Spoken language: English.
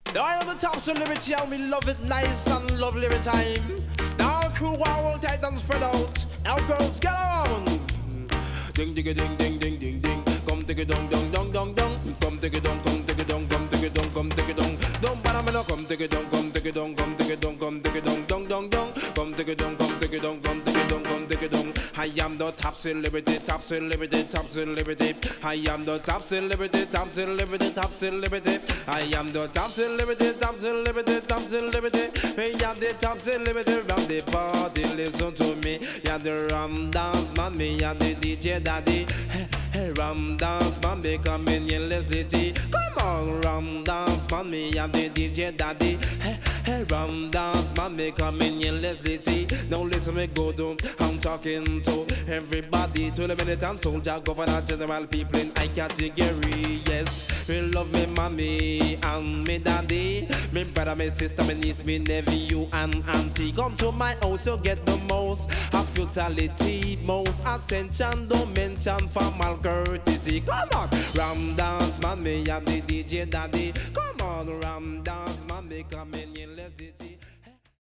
Now I am the top celebrity and we love it nice and lovely every time. Now crew all tight and spread out. Now girls get on. Ding ding ding ding ding ding ding. Come take it dong dong dong dong dong. Come take it dong, come take it dong, come take it dong, come take it dong. Don't bother me no. Come take it dong, come take it dong, come take it dong, come take it dong dong dong dong. Come take it dong, come take it dong, come take it dong, come take it dong. I am the top celebrity, top celebrity, top celebrity. I am the top celebrity, top celebrity, top celebrity. I am the top celebrity, top celebrity, top celebrity. I am the top celebrity from the party. Listen to me, yeah the rum dance man, me yeah the DJ daddy. Hey, rum dance man, be coming in Leslie. Come on, rum dance man, me yeah the DJ daddy. Hey, rum dance man, be coming in Leslie. Now listen me go down. I'm talking to everybody, to the militant soldier, governor, general people in high category. Yes, we love me mommy and me daddy, me brother, me sister, me niece, me nephew and auntie. Come to my house, you get the most hospitality, most attention. Don't mention formal courtesy. Come on, rum dance man, me have the DJ daddy. Come on, rum dance man, me coming in, let's